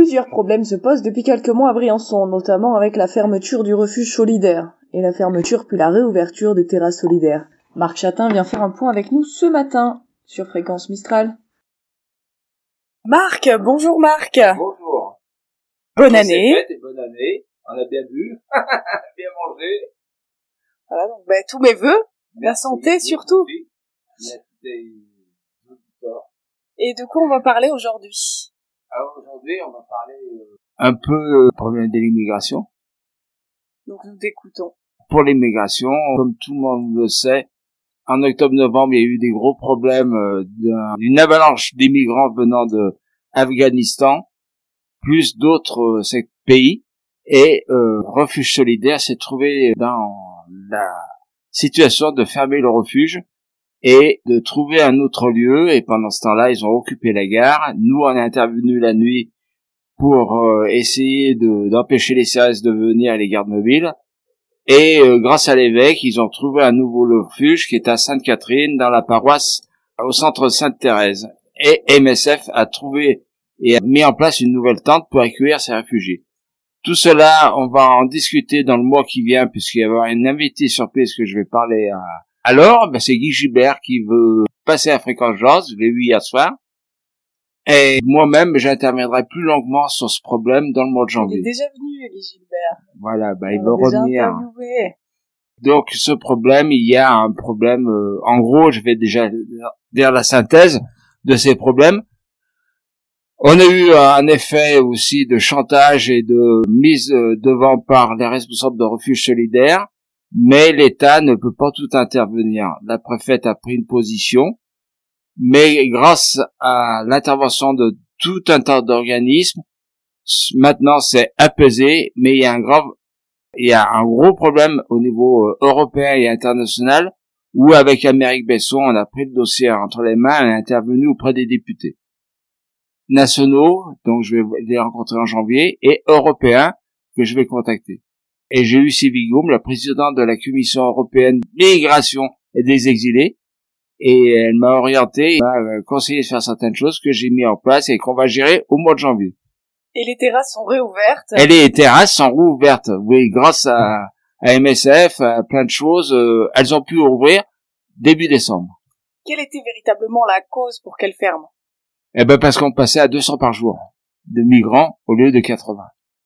plusieurs problèmes se posent depuis quelques mois à Briançon, notamment avec la fermeture du refuge solidaire, et la fermeture puis la réouverture des terrasses solidaires. Marc Chatin vient faire un point avec nous ce matin, sur Fréquence Mistral. Marc, bonjour Marc. Bonjour. Bonne année. Et bonne année. On a bien bu, bien mangé. Voilà, donc tous mes vœux, la santé surtout. Et de quoi on va parler aujourd'hui? Alors aujourd'hui, on va parler un peu problème de l'immigration. Donc nous t'écoutons. Pour l'immigration, comme tout le monde le sait, en octobre-novembre, il y a eu des gros problèmes d'une avalanche d'immigrants venant de Afghanistan, plus d'autres pays, et Refuge Solidaire s'est trouvé dans la situation de fermer le refuge et de trouver un autre lieu, et pendant ce temps-là, ils ont occupé la gare. Nous, on est intervenu la nuit pour essayer d'empêcher les services de venir à les gardes mobiles, et grâce à l'évêque, ils ont trouvé un nouveau refuge qui est à Sainte-Catherine, dans la paroisse, au centre Sainte-Thérèse. Et MSF a trouvé et a mis en place une nouvelle tente pour accueillir ces réfugiés. Tout cela, on va en discuter dans le mois qui vient, puisqu'il y aura une invitée surprise que je vais parler à... Alors, c'est Guy Gilbert qui veut passer à Fréquence Jazz, je l'ai vu hier soir. Et moi-même, j'interviendrai plus longuement sur ce problème dans le mois de janvier. Il est déjà venu, Guy Gilbert. Voilà, il veut revenir. Donc, ce problème, il y a un problème, en gros, je vais déjà dire la synthèse de ces problèmes. On a eu un effet aussi de chantage et de mise devant par les responsables de refuges solidaires, mais l'État ne peut pas tout intervenir. La préfète a pris une position, mais grâce à l'intervention de tout un tas d'organismes, maintenant c'est apaisé, mais il y a un gros problème au niveau européen et international, où avec Amérique Besson, on a pris le dossier entre les mains et on est intervenu auprès des députés nationaux, donc je vais les rencontrer en janvier, et européens, que je vais contacter. Et j'ai eu Sylvie Goum, la présidente de la Commission européenne Migration et des exilés, et elle m'a orienté, m'a conseillé de faire certaines choses que j'ai mis en place et qu'on va gérer au mois de janvier. Et les terrasses sont réouvertes? Et les terrasses sont réouvertes, oui, grâce à MSF, à plein de choses, elles ont pu ouvrir début décembre. Quelle était véritablement la cause pour qu'elles ferment? Parce qu'on passait à 200 par jour de migrants au lieu de 80.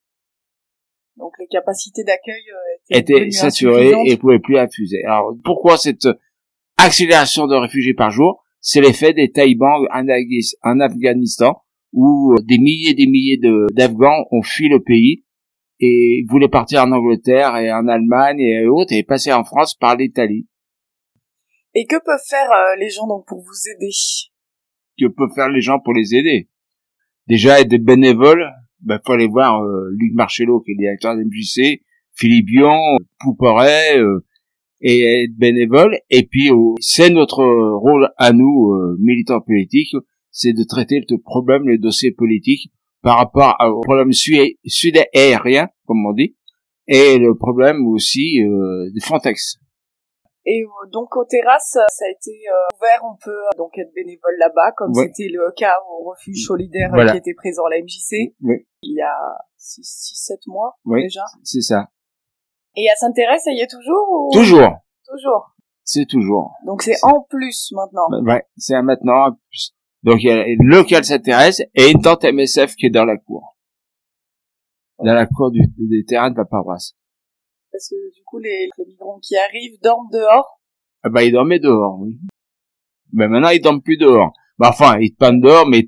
Donc les capacités d'accueil étaient saturées et pouvaient plus infuser. Alors pourquoi cette accélération de réfugiés par jour? C'est l'effet des talibans en Afghanistan, où des milliers d'Afghans ont fui le pays et voulaient partir en Angleterre et en Allemagne et autres et passer en France par l'Italie. Et que peuvent faire les gens donc pour vous aider? Que peuvent faire les gens pour les aider? Déjà, être des bénévoles, faut aller voir Luc Marchello, qui est le directeur de MJC, Philippe Bion, Pouperet, et être bénévole. Et puis, c'est notre rôle à nous, militants politiques, c'est de traiter le problème, le dossier politique, par rapport au problème sud-aérien, comme on dit, et le problème aussi de Frontex. Et donc aux terrasses, ça a été ouvert, on peut donc être bénévole là-bas, comme c'était le cas au refuge solidaire qui était présent à la MJC, il y a 6-7 mois déjà. C'est ça. Et à Sainte-Thérèse, ça y est toujours? Toujours. C'est toujours. Donc c'est en plus maintenant. C'est maintenant en plus. Donc il y a le local Sainte-Thérèse et une tente MSF qui est dans la cour. Dans la cour des terrains de la paroisse. Parce que du coup, les migrants qui arrivent dorment dehors? Ils dormaient dehors, oui. Mais maintenant, ils dorment plus dehors. Enfin, ils dorment dehors, mais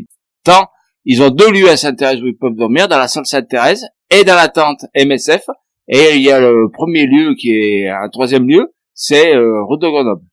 ils ont 2 lieux à Sainte-Thérèse où ils peuvent dormir, dans la salle Sainte-Thérèse et dans la tente MSF. Et il y a le premier lieu qui est un 3e lieu, c'est rue de Grenoble.